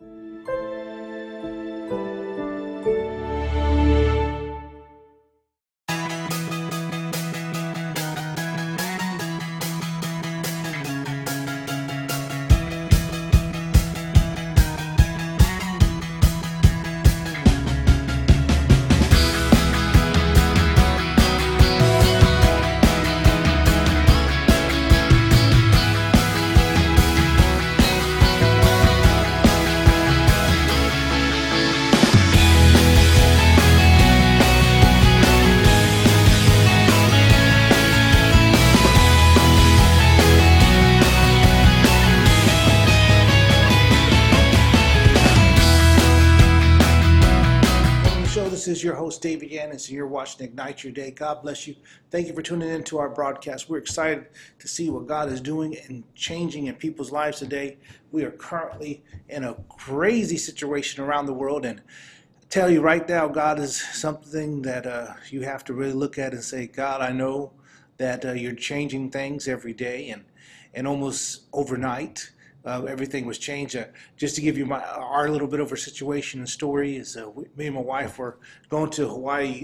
This is your host, David Yannis, and you're watching Ignite Your Day. God bless you. Thank you for tuning in to our broadcast. We're excited to see what God is doing and changing in people's lives today. We are currently in a crazy situation around the world, and I tell you right now, God is something that you have to really look at and say, God, I know that you're changing things every day and almost overnight. Everything was changed. Just to give you our little bit of our situation and story is me and my wife were going to Hawaii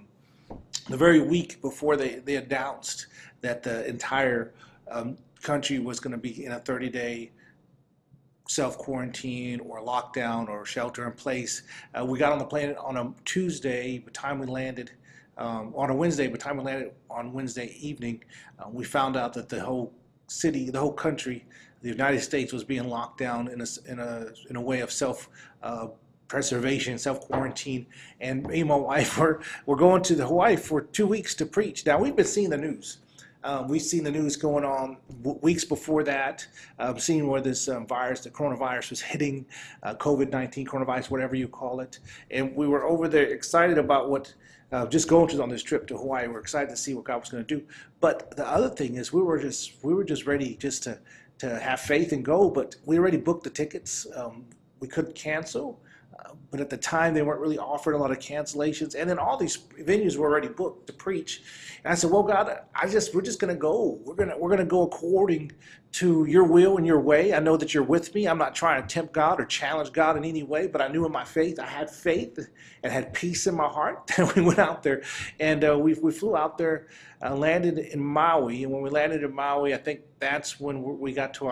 the very week before they announced that the entire country was going to be in a 30-day self-quarantine or lockdown or shelter in place. We got on the plane on a Tuesday. By the time we landed on a Wednesday, by the time we landed on Wednesday evening, we found out that the whole city, the whole country, the United States was being locked down in a way of self-preservation, self-quarantine. And me and my wife we're going to the Hawaii for 2 weeks to preach. Now, we've been seeing the news. We've seen the news going on weeks before that, seeing where this virus, the coronavirus, was hitting, COVID-19, coronavirus, whatever you call it. And we were over there excited about what just going on this trip to Hawaii. We're excited to see what God was going to do. But the other thing is we were just ready just to have faith and go, but we already booked the tickets. We couldn't cancel, but at the time they weren't really offering a lot of cancellations, and then all these venues were already booked to preach. And I said, well, God, we're just gonna go. We're gonna go according to your will and your way. I know that you're with me. I'm not trying to tempt God or challenge God in any way, but I knew in my faith, I had faith and had peace in my heart. And we went out there, and we flew out there, landed in Maui. And when we landed in Maui, I think that's when we got to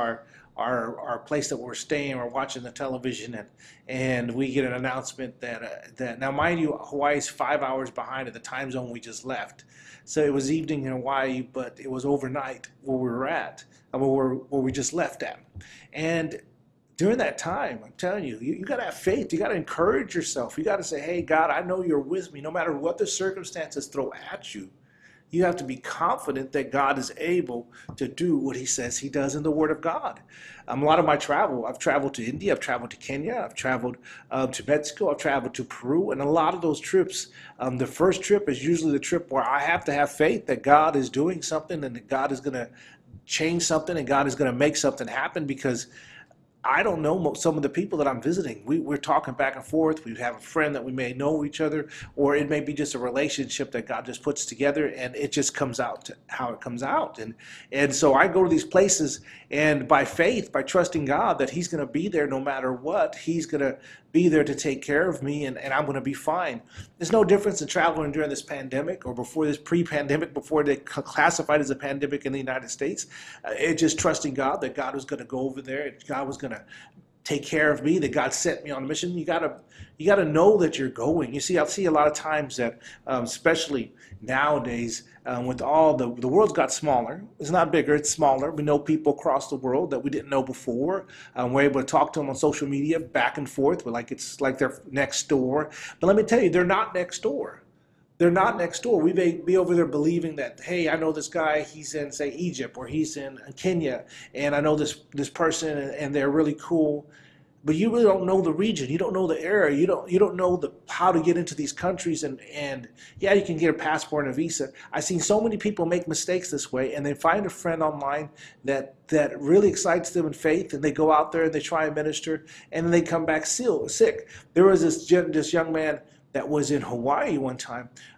our place that we're staying. We're watching the television, and we get an announcement that now, mind you, Hawaii's 5 hours behind at the time zone we just left. So it was evening in Hawaii, but it was overnight where we were at, where we just left at. And during that time, I'm telling you, you got to have faith. You got to encourage yourself. You got to say, hey, God, I know you're with me no matter what the circumstances throw at you. You have to be confident that God is able to do what he says he does in the Word of God. A lot of my travel, I've traveled to India, I've traveled to Kenya, I've traveled to Mexico, I've traveled to Peru, and a lot of those trips, the first trip is usually the trip where I have to have faith that God is doing something and that God is going to change something and God is going to make something happen, because I don't know some of the people that I'm visiting. We're talking back and forth. We have a friend that we may know each other, or it may be just a relationship that God just puts together, and it just comes out to how it comes out. And so I go to these places, and by faith, by trusting God that he's going to be there no matter what, he's going to be there to take care of me, and I'm going to be fine. There's no difference in traveling during this pandemic or before this pre-pandemic, before they classified as a pandemic in the United States. It's just trusting God that God was going to go over there, and God was going to take care of me, that God sent me on a mission. You gotta know that you're going. You see, I see a lot of times that, especially nowadays, with all the world's got smaller. It's not bigger, it's smaller. We know people across the world that we didn't know before. We're able to talk to them on social media back and forth. It's like they're next door. But let me tell you, they're not next door. They're not next door. We may be over there believing that, hey, I know this guy, he's in, say, Egypt, or he's in Kenya, and I know this person, and they're really cool. But you really don't know the region. You don't know the area. You don't know how to get into these countries. And yeah, you can get a passport and a visa. I've seen so many people make mistakes this way, and they find a friend online that really excites them in faith, and they go out there and they try and minister, and then they come back sick. There was this young man that was in Hawaii one time.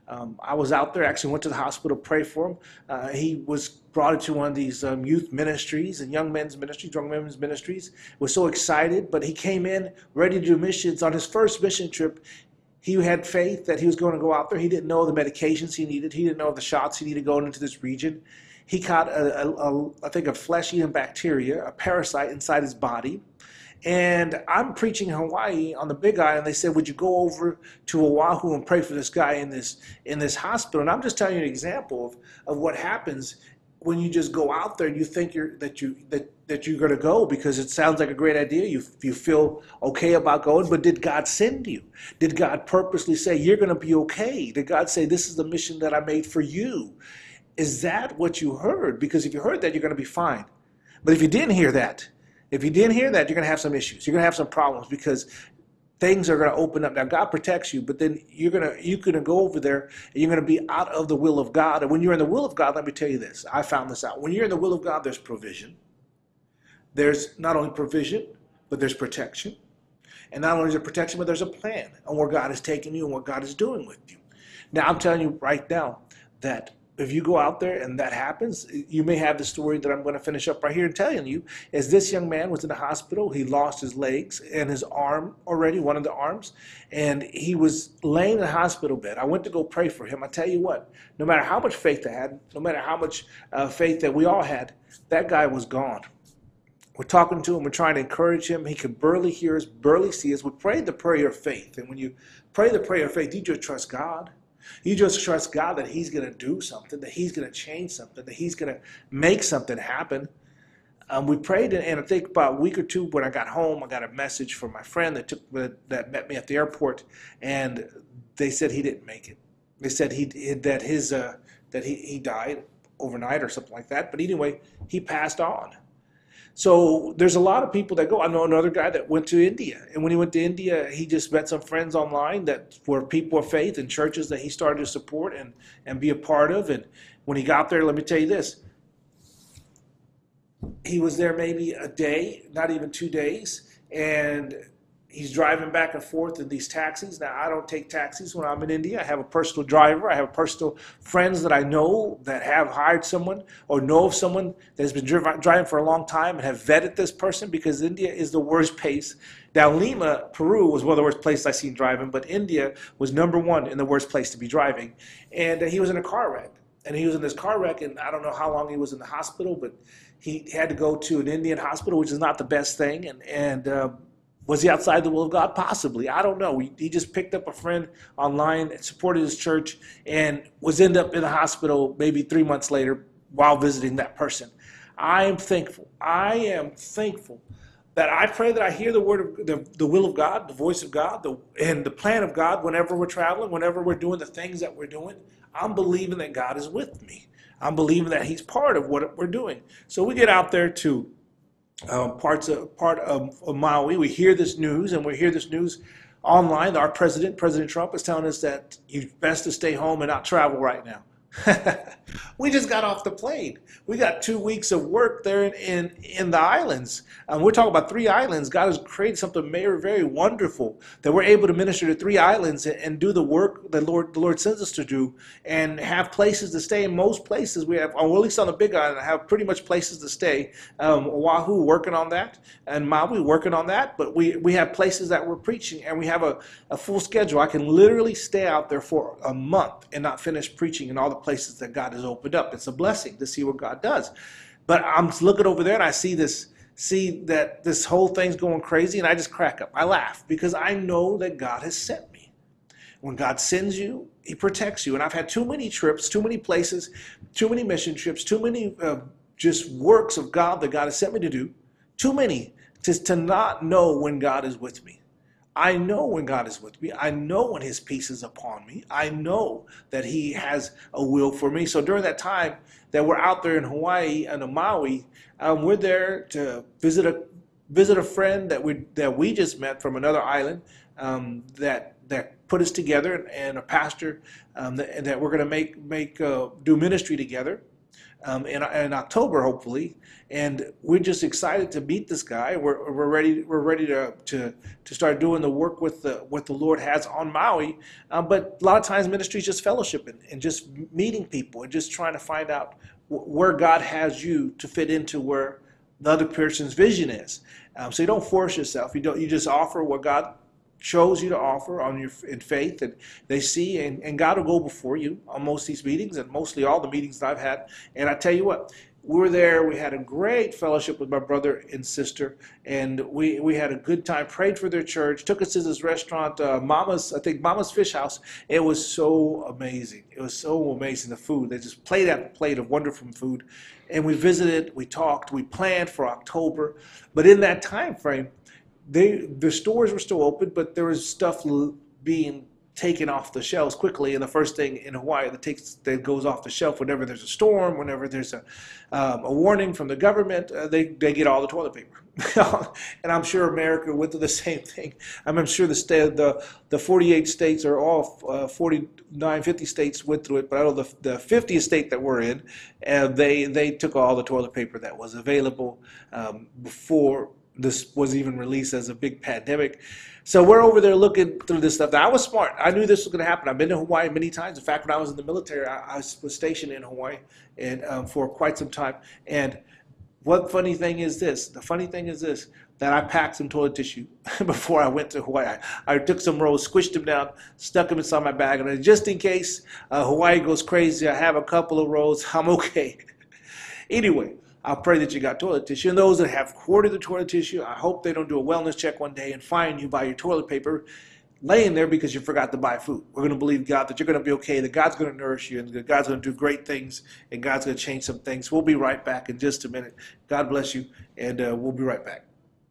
I was out there, actually went to the hospital, pray for him. He was brought into one of these youth ministries and young men's ministries, young men's ministries. Was so excited, but he came in ready to do missions. On his first mission trip, he had faith that he was going to go out there. He didn't know the medications he needed. He didn't know the shots he needed going into this region. He caught, I think, a flesh-eating bacteria, a parasite inside his body. And I'm preaching in Hawaii on the Big Island. They said, would you go over to Oahu and pray for this guy in this hospital? And I'm just telling you an example of what happens when you just go out there and you think that you're going to go because it sounds like a great idea. You feel okay about going, but did God send you? Did God purposely say, you're going to be okay? Did God say, this is the mission that I made for you? Is that what you heard? Because if you heard that, you're going to be fine. But if you didn't hear that, you're going to have some issues. You're going to have some problems because things are going to open up. Now, God protects you, but then you're going to go over there and you're going to be out of the will of God. And when you're in the will of God, let me tell you this. I found this out. When you're in the will of God, there's provision. There's not only provision, but there's protection. And not only is there protection, but there's a plan on where God is taking you and what God is doing with you. Now, I'm telling you right now that if you go out there and that happens, you may have the story that I'm going to finish up right here and telling you, is this young man was in the hospital. He lost his legs and his arm already, one of the arms, and he was laying in the hospital bed. I went to go pray for him. I tell you what, no matter how much faith I had, no matter how much faith that we all had, that guy was gone. We're talking to him. We're trying to encourage him. He could barely hear us, barely see us. We prayed the prayer of faith. And when you pray the prayer of faith, you just trust God. You just trust God that he's going to do something, that he's going to change something, that he's going to make something happen. We prayed, and I think about a week or two when I got home, I got a message from my friend that met me at the airport, and they said he didn't make it. They said that he died overnight or something like that. But anyway, he passed on. So there's a lot of people that go. I know another guy that went to India, and when he went to India, he just met some friends online that were people of faith and churches that he started to support and be a part of. And when he got there, let me tell you this, he was there maybe a day, not even 2 days, and he's driving back and forth in these taxis. Now, I don't take taxis when I'm in India. I have a personal driver. I have personal friends that I know that have hired someone or know of someone that has been driving for a long time and have vetted this person, because India is the worst place. Now, Lima, Peru was one of the worst places I've seen driving, but India was #1 in the worst place to be driving. And he was in a car wreck. And he was in this car wreck, and I don't know how long he was in the hospital, but he had to go to an Indian hospital, which is not the best thing. Was he outside the will of God? Possibly. I don't know. He just picked up a friend online and supported his church and ended up in the hospital maybe 3 months later while visiting that person. I am thankful. That I pray that I hear the word of the will of God, the voice of God, and the plan of God whenever we're traveling, whenever we're doing the things that we're doing. I'm believing that God is with me. I'm believing that he's part of what we're doing. So we get out there to part of Maui. We hear this news, and we hear this news online. Our President Trump, is telling us that it's best to stay home and not travel right now. We just got off the plane. We got 2 weeks of work there in the islands. We're talking about 3 islands. God has created something very, very wonderful that we're able to minister to 3 islands and do the work the Lord sends us to do, and have places to stay. In most places we have, or at least on the Big Island, have pretty much places to stay. Oahu working on that, and Maui working on that. But we have places that we're preaching, and we have a full schedule. I can literally stay out there for a month and not finish preaching in all the places that God has opened up. It's a blessing to see what God does. But I'm looking over there and I see that this whole thing's going crazy, and I just crack up. I laugh because I know that God has sent me. When God sends you, he protects you. And I've had too many trips, too many places, too many mission trips, too many just works of God that God has sent me to do, too many to not know when God is with me. I know when God is with me. I know when his peace is upon me. I know that he has a will for me. So during that time that we're out there in Hawaii and Maui, we're there to visit a friend that we just met from another island, that put us together, and a pastor that we're going to do ministry together. in October, hopefully. And we're just excited to meet this guy. We're ready to start doing the work with what the Lord has on Maui. But a lot of times ministry is just fellowshipping and just meeting people and just trying to find out where God has you to fit into where the other person's vision is. So you don't force yourself. You just offer what God chose you to offer in faith, and they see, and God will go before you on most of these meetings, and mostly all the meetings that I've had. And I tell you what, we were there. We had a great fellowship with my brother and sister, and we had a good time. Prayed for their church. Took us to this restaurant, Mama's Fish House. It was so amazing. It was so amazing, the food. They just played out a plate of wonderful food, and we visited. We talked. We planned for October, but in that time frame, the stores were still open, but there was stuff being taken off the shelves quickly. And the first thing in Hawaii that goes off the shelf whenever there's a storm, whenever there's a warning from the government, they get all the toilet paper. And I'm sure America went through the same thing. I'm sure the 48 states, or all 49, 50 states went through it, but I know the 50th state that we're in, they took all the toilet paper that was available before this was even released as a big pandemic. So we're over there looking through this stuff. Now, I was smart. I knew this was going to happen. I've been to Hawaii many times. In fact, when I was in the military, I was stationed in Hawaii and for quite some time. And the funny thing is this, that I packed some toilet tissue before I went to Hawaii. I took some rolls, squished them down, stuck them inside my bag, and just in case Hawaii goes crazy, I have a couple of rolls, I'm okay. Anyway, I'll pray that you got toilet tissue. And those that have hoarded the toilet tissue, I hope they don't do a wellness check one day and fine you by your toilet paper laying there because you forgot to buy food. We're going to believe God that you're going to be okay, that God's going to nourish you, and that God's going to do great things, and God's going to change some things. We'll be right back in just a minute. God bless you, and we'll be right back.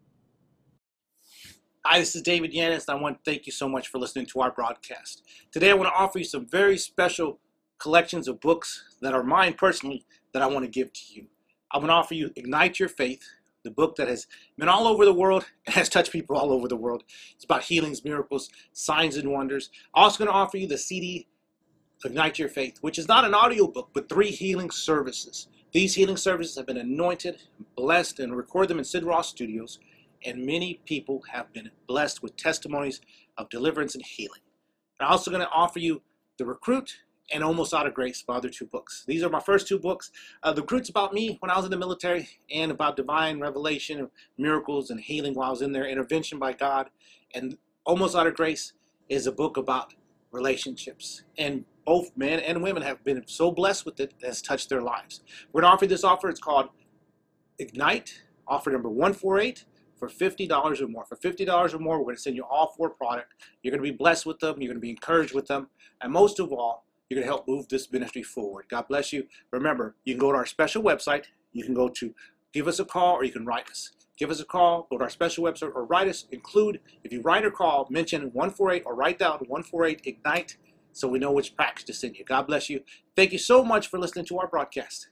Hi, this is David Yanis, and I want to thank you so much for listening to our broadcast. Today I want to offer you some very special collections of books that are mine personally that I want to give to you. I'm going to offer you Ignite Your Faith, the book that has been all over the world and has touched people all over the world. It's about healings, miracles, signs, and wonders. I'm also going to offer you the CD, Ignite Your Faith, which is not an audio book, but 3 healing services. These healing services have been anointed, blessed, and recorded them in Sid Roth Studios, and many people have been blessed with testimonies of deliverance and healing. I'm also going to offer you The Recruit and Almost Out of Grace, my other 2 books. These are my first 2 books. The Recruit's about me when I was in the military and about divine revelation, miracles, and healing while I was in there, intervention by God. And Almost Out of Grace is a book about relationships. And both men and women have been so blessed with it that it's touched their lives. We're going to offer this offer. It's called Ignite, offer number 148. For $50 or more. For $50 or more, we're going to send you all 4 products. You're going to be blessed with them. You're going to be encouraged with them. And most of all, you're going to help move this ministry forward. God bless you. Remember, you can go to our special website. You can go to give us a call, or you can write us. Give us a call, go to our special website, or write us. Include, if you write or call, mention 148 or write down 148 Ignite so we know which package to send you. God bless you. Thank you so much for listening to our broadcast.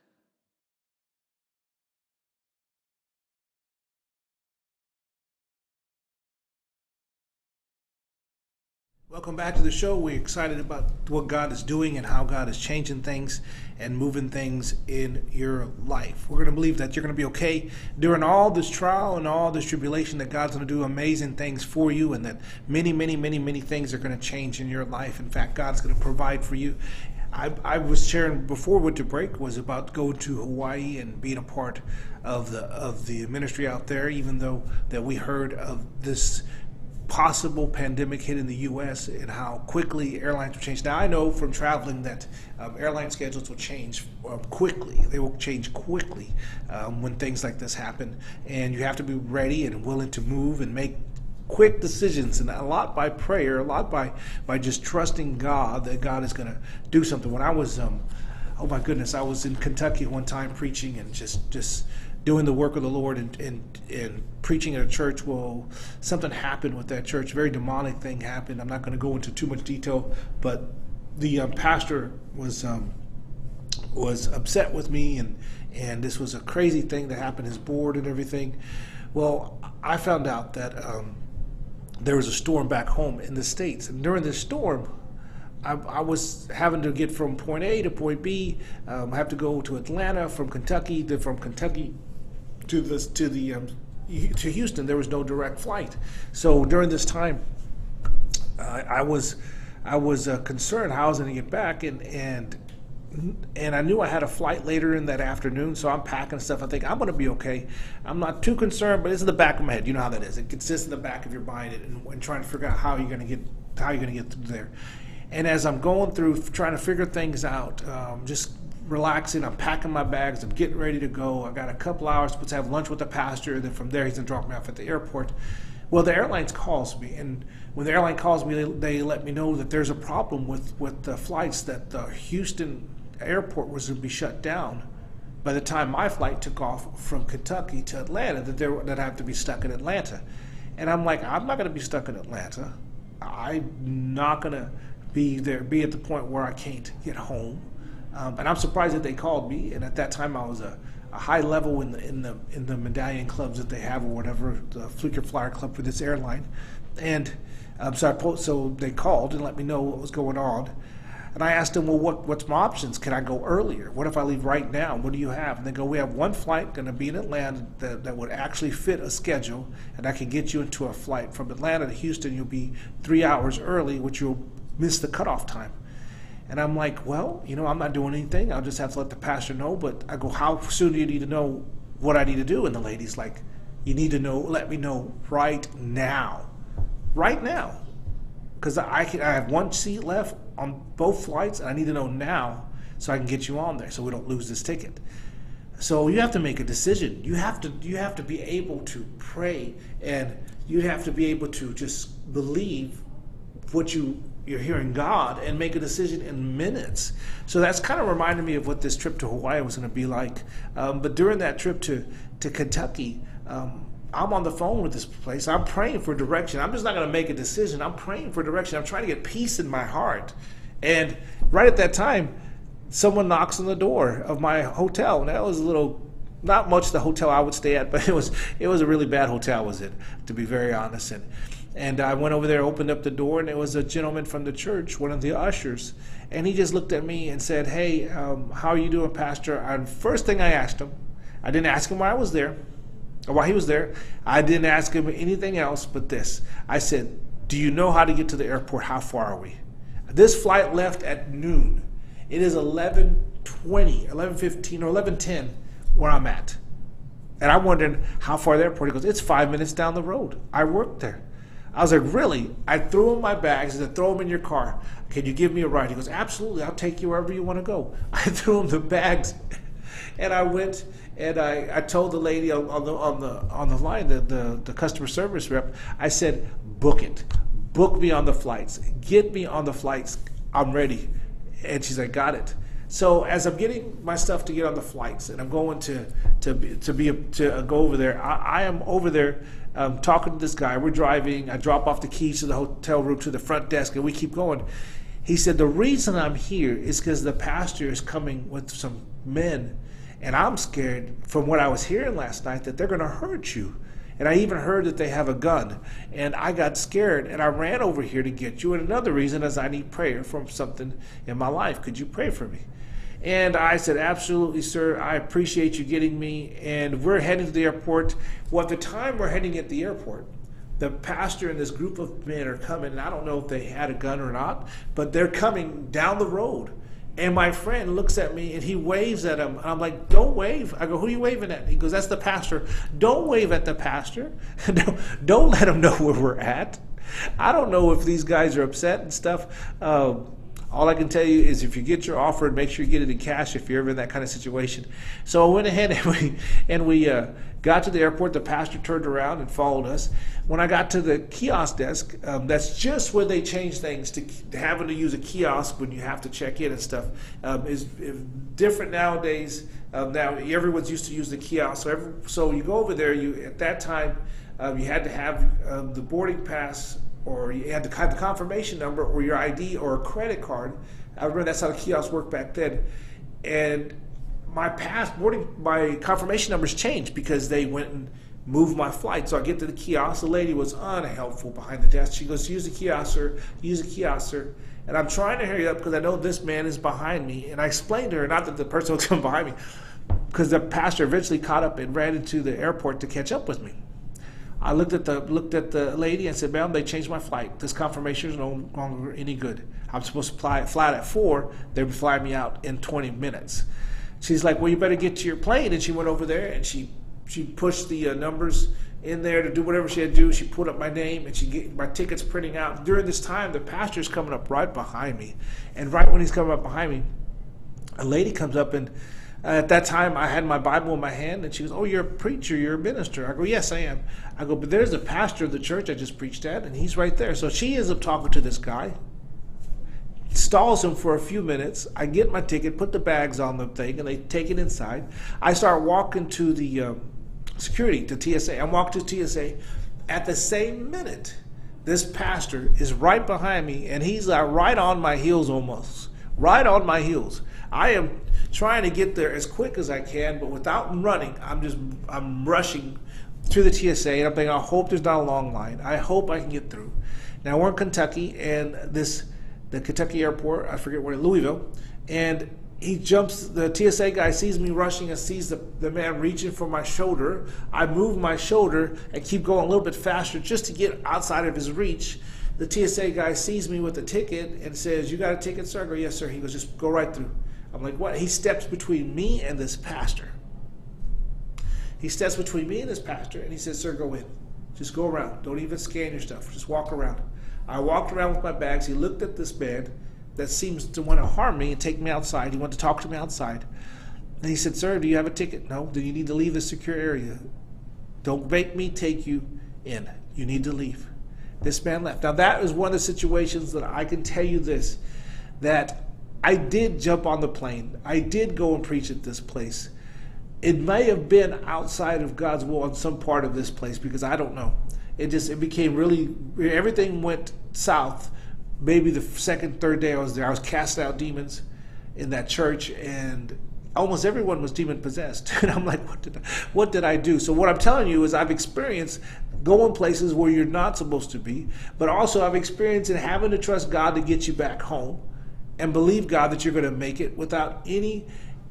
Welcome back to the show. We're excited about what God is doing and how God is changing things and moving things in your life. We're going to believe that you're going to be okay during all this trial and all this tribulation, that God's going to do amazing things for you, and that many, many, many, many things are going to change in your life. In fact, God's going to provide for you. I was sharing before we went to break was about going to Hawaii and being a part of the ministry out there, even though that we heard of this possible pandemic hitting the U.S. and how quickly airlines will change. Now, I know from traveling that airline schedules will change quickly. They will change quickly when things like this happen, and you have to be ready and willing to move and make quick decisions, and a lot by prayer, a lot by just trusting God that God is going to do something. When I was, oh my goodness, I was in Kentucky one time preaching and just doing the work of the Lord and preaching at a church. Well, something happened with that church. A very demonic thing happened. I'm not going to go into too much detail, but the pastor was upset with me, and this was a crazy thing that happened, his board and everything. Well, I found out that there was a storm back home in the States, and during this storm, I was having to get from point A to point B. I have to go to Atlanta from Kentucky. From Kentucky to Houston, there was no direct flight. So during this time, I was concerned how I was going to get back, and I knew I had a flight later in that afternoon. So I'm packing stuff. I think I'm going to be okay. I'm not too concerned, but it's in the back of my head. You know how that is. It sits in the back of your mind and trying to figure out how you're going to get through there. And as I'm going through trying to figure things out, just relaxing, I'm packing my bags, I'm getting ready to go. I got a couple hours to have lunch with the pastor, and then from there he's gonna drop me off at the airport. Well, the airline calls me, and when the airline calls me, they let me know that there's a problem with the flights, that the Houston airport was gonna be shut down by the time my flight took off from Kentucky to Atlanta, that I have to be stuck in Atlanta. And I'm like, I'm not gonna be stuck in Atlanta. I'm not gonna be at the point where I can't get home. And I'm surprised that they called me. And at that time, I was a high level in the medallion clubs that they have, or whatever, the Fluker Flyer Club for this airline. And so they called and let me know what was going on. And I asked them, well, what's my options? Can I go earlier? What if I leave right now? What do you have? And they go, we have one flight going to be in Atlanta that would actually fit a schedule, and I can get you into a flight from Atlanta to Houston. You'll be 3 hours early, which you'll miss the cutoff time. And I'm like, well, I'm not doing anything. I'll just have to let the pastor know. But I go, how soon do you need to know what I need to do? And the lady's like, you need to let me know right now. Right now. Because I have one seat left on both flights, and I need to know now so I can get you on there so we don't lose this ticket. So you have to make a decision. You have to be able to pray, and you have to be able to just believe what you're hearing God and make a decision in minutes. So that's kind of reminded me of what this trip to Hawaii was going to be like. But during that trip to Kentucky, I'm on the phone with this place. I'm praying for direction. I'm just not going to make a decision. I'm praying for direction. I'm trying to get peace in my heart. And right at that time, someone knocks on the door of my hotel. And that was not much the hotel I would stay at, but it was a really bad hotel, was it, to be very honest. And I went over there, opened up the door, and it was a gentleman from the church, one of the ushers. And he just looked at me and said, hey, how are you doing, Pastor? And first thing I asked him, I didn't ask him why I was there, or why he was there. I didn't ask him anything else but this. I said, do you know how to get to the airport? How far are we? This flight left at noon. It is 11:20, 11:15, or 11:10 where I'm at. And I'm wondering how far the airport. He goes, it's 5 minutes down the road. I worked there. I was like, really? I threw him my bags and I said, throw them in your car. Can you give me a ride? He goes, absolutely. I'll take you wherever you want to go. I threw him the bags, and I went and I told the lady on the line, the customer service rep, I said, book it. Book me on the flights. Get me on the flights. I'm ready. And she's like, got it. So as I'm getting my stuff to get on the flights, and I'm going to go over there, I am over there talking to this guy. We're driving. I drop off the keys to the hotel room to the front desk, and we keep going. He said, the reason I'm here is because the pastor is coming with some men, and I'm scared from what I was hearing last night that they're going to hurt you. And I even heard that they have a gun. And I got scared, and I ran over here to get you. And another reason is I need prayer from something in my life. Could you pray for me? And I said, absolutely, sir. I appreciate you getting me. And we're heading to the airport. Well, at the time we're heading at the airport, the pastor and this group of men are coming. And I don't know if they had a gun or not, but they're coming down the road. And my friend looks at me and he waves at him. I'm like, don't wave. I go, who are you waving at? He goes, that's the pastor. Don't wave at the pastor. Don't let him know where we're at. I don't know if these guys are upset and stuff. All I can tell you is if you get your offer, make sure you get it in cash if you're ever in that kind of situation. So I went ahead and we got to the airport. The pastor turned around and followed us. When I got to the kiosk desk, that's just where they change things to having to use a kiosk when you have to check in and stuff. Is different nowadays. Now everyone's used to use the kiosk. So you go over there. At that time, you had to have the boarding pass, or you had to have the confirmation number, or your ID, or a credit card. I remember that's how the kiosks worked back then. And my confirmation numbers changed because they went and move my flight. So I get to the kiosk. The lady was unhelpful behind the desk. She goes, use the kiosk, sir. Use the kiosk, sir. And I'm trying to hurry up because I know this man is behind me. And I explained to her, not that the person was coming behind me, because the pastor eventually caught up and ran into the airport to catch up with me. I looked at the lady and said, ma'am, they changed my flight. This confirmation is no longer any good. I'm supposed to fly at 4. They would fly me out in 20 minutes. She's like, well, you better get to your plane. And she went over there and she pushed the numbers in there to do whatever she had to do. She put up my name and she get my tickets printing out. During this time, the pastor's coming up right behind me. And right when he's coming up behind me, a lady comes up, and at that time I had my Bible in my hand, and she goes, oh, you're a preacher, you're a minister. I go, yes, I am. I go, but there's the pastor of the church I just preached at, and he's right there. So she ends up talking to this guy, stalls him for a few minutes. I get my ticket, put the bags on the thing, and they take it inside. I start walking to the security, to TSA. I'm walking to TSA. At the same minute, this pastor is right behind me, and he's right on my heels almost. Right on my heels. I am trying to get there as quick as I can, but without running, I'm rushing through the TSA, and I'm thinking, I hope there's not a long line. I hope I can get through. Now we're in Kentucky, and the Kentucky airport, I forget where, Louisville, and he jumps, the TSA guy sees me rushing and sees the man reaching for my shoulder. I move my shoulder and keep going a little bit faster just to get outside of his reach. The TSA guy sees me with the ticket and says, you got a ticket, sir? I go, yes, sir. He goes, just go right through. I'm like, what? He steps between me and this pastor. He steps between me and this pastor, and he says, sir, go in. Just go around. Don't even scan your stuff. Just walk around. I walked around with my bags. He looked at this man that seems to want to harm me and take me outside. He wanted to talk to me outside. And he said, sir, do you have a ticket? No. Do you need to leave the secure area? Don't make me take you in. You need to leave. This man left. Now, that is one of the situations that I can tell you this, that I did jump on the plane. I did go and preach at this place. It may have been outside of God's will on some part of this place, because I don't know. It became really, everything went south. Maybe the second, third day I was there, I was casting out demons in that church, and almost everyone was demon possessed. And I'm like, what did I do? So what I'm telling you is I've experienced going places where you're not supposed to be, but also I've experienced in having to trust God to get you back home and believe God that you're going to make it without any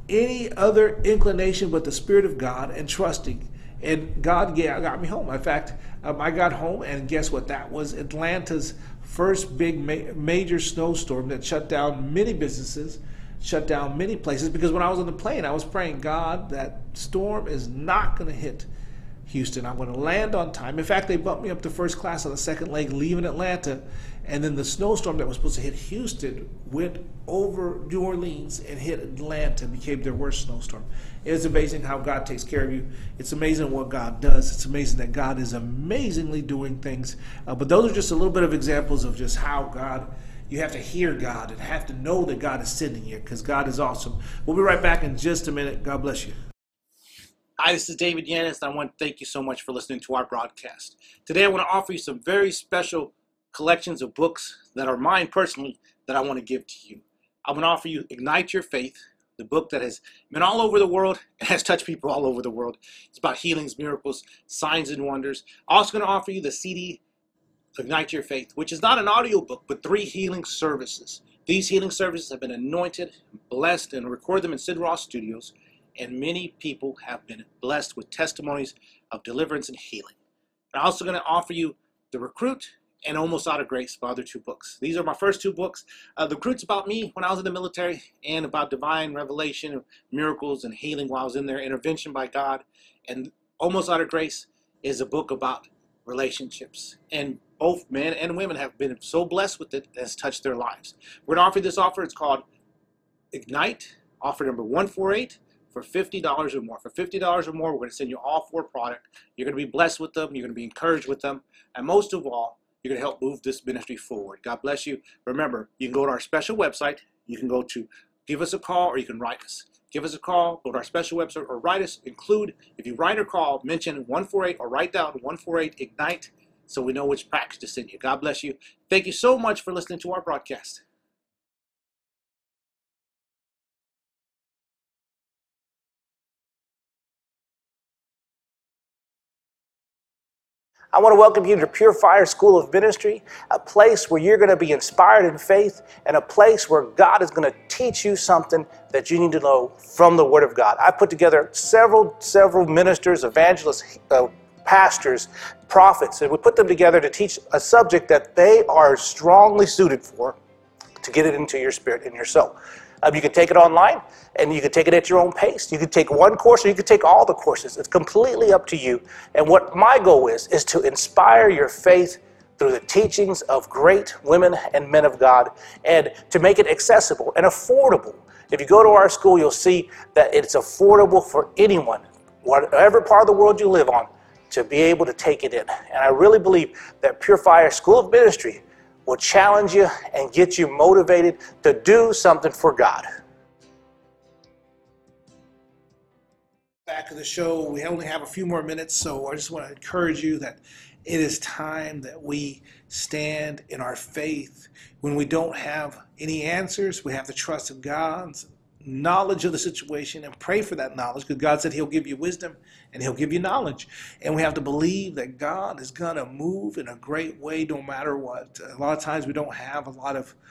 other inclination but the Spirit of God, and trusting. And God got me home. In fact, I got home, and guess what? That was Atlanta's first big major snowstorm that shut down many businesses, shut down many places, because when I was on the plane, I was praying, God, that storm is not going to hit Houston. I'm going to land on time. In fact, they bumped me up to first class on the second leg leaving Atlanta, and then the snowstorm that was supposed to hit Houston went over New Orleans and hit Atlanta, became their worst snowstorm. It's amazing how God takes care of you. It's amazing what God does. It's amazing that God is amazingly doing things. But those are just a little bit of examples of just how God, you have to hear God and have to know that God is sending you, because God is awesome. We'll be right back in just a minute. God bless you. Hi, this is David Yanis, and I want to thank you so much for listening to our broadcast. Today I want to offer you some very special collections of books that are mine personally that I want to give to you. I want to offer you Ignite Your Faith, the book that has been all over the world and has touched people all over the world. It's about healings, miracles, signs, and wonders. I'm also going to offer you the CD, Ignite Your Faith, which is not an audio book, but 3 healing services. These healing services have been anointed, blessed, and record them in Sid Ross Studios. And many people have been blessed with testimonies of deliverance and healing. I'm also going to offer you The Recruit and Almost Out of Grace, my other 2 books. These are my first 2 books. The Recruit's about me when I was in the military, and about divine revelation, miracles, and healing while I was in there, intervention by God. And Almost Out of Grace is a book about relationships. And both men and women have been so blessed with it that it's touched their lives. We're going to offer you this offer. It's called Ignite, offer number 148. For $50 or more. For $50 or more, we're going to send you all 4 products. You're going to be blessed with them. You're going to be encouraged with them. And most of all, you're going to help move this ministry forward. God bless you. Remember, you can go to our special website. You can go to give us a call, or you can write us. Give us a call, go to our special website, or write us. Include, if you write or call, mention 148, or write down 148 Ignite, so we know which package to send you. God bless you. Thank you so much for listening to our broadcast. I want to welcome you to Pure Fire School of Ministry, a place where you're going to be inspired in faith and a place where God is going to teach you something that you need to know from the Word of God. I put together several ministers, evangelists, pastors, prophets, and we put them together to teach a subject that they are strongly suited for, to get it into your spirit and your soul. You can take it online, and you can take it at your own pace. You can take one course, or you can take all the courses. It's completely up to you. And what my goal is to inspire your faith through the teachings of great women and men of God, and to make it accessible and affordable. If you go to our school, you'll see that it's affordable for anyone, whatever part of the world you live on, to be able to take it in. And I really believe that Pure Fire School of Ministry will challenge you and get you motivated to do something for God. Back of the show, we only have a few more minutes, so I just want to encourage you that it is time that we stand in our faith. When we don't have any answers, we have to trust in God's knowledge of the situation and pray for that knowledge, because God said He'll give you wisdom and He'll give you knowledge. And we have to believe that God is going to move in a great way no matter what. A lot of times we don't have a lot of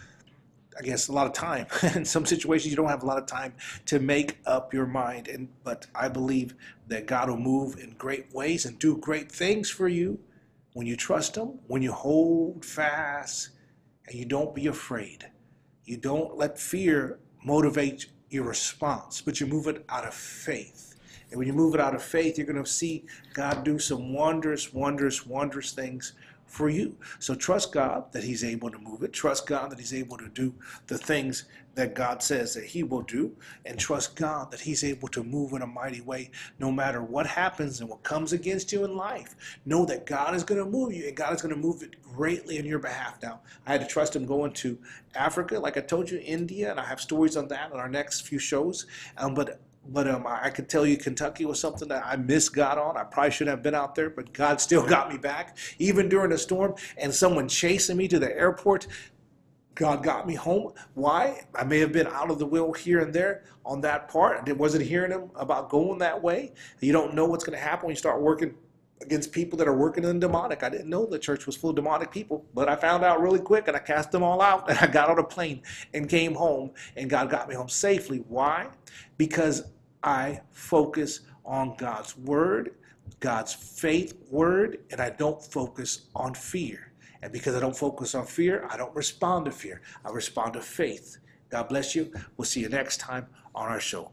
time. In some situations, you don't have a lot of time to make up your mind. But I believe that God will move in great ways and do great things for you when you trust Him, when you hold fast, and you don't be afraid. You don't let fear motivate your response, but you move it out of faith. And when you move it out of faith, you're going to see God do some wondrous things for you. So trust God that He's able to move it. Trust God that He's able to do the things that God says that He will do. And trust God that He's able to move in a mighty way no matter what happens and what comes against you in life. Know that God is going to move you, and God is going to move it greatly in your behalf. Now, I had to trust Him going to Africa, like I told you, India, and I have stories on that in our next few shows. But I could tell you Kentucky was something that I missed God on. I probably shouldn't have been out there, but God still got me back. Even during a storm and someone chasing me to the airport, God got me home. Why? I may have been out of the will here and there on that part. I wasn't hearing Him about going that way. You don't know what's going to happen when you start working against people that are working in demonic. I didn't know the church was full of demonic people, but I found out really quick, and I cast them all out, and I got on a plane and came home, and God got me home safely. Why? Because I focus on God's word, God's faith word, and I don't focus on fear. And because I don't focus on fear, I don't respond to fear. I respond to faith. God bless you. We'll see you next time on our show.